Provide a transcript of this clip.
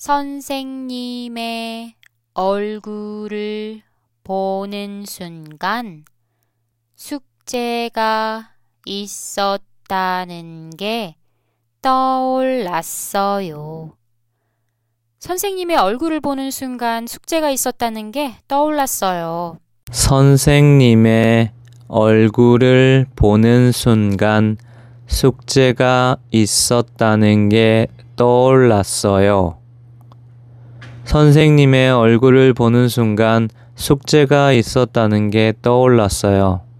선생님의 얼굴을 보는 순간 숙제가 있었다는 게 떠올랐어요. 선생님의 얼굴을 보는 순간 숙제가 있었다는 게 떠올랐어요. 선생님의 얼굴을 보는 순간 숙제가 있었다는 게 떠올랐어요. 선생님의 얼굴을 보는 순간 숙제가 있었다는 게 떠올랐어요.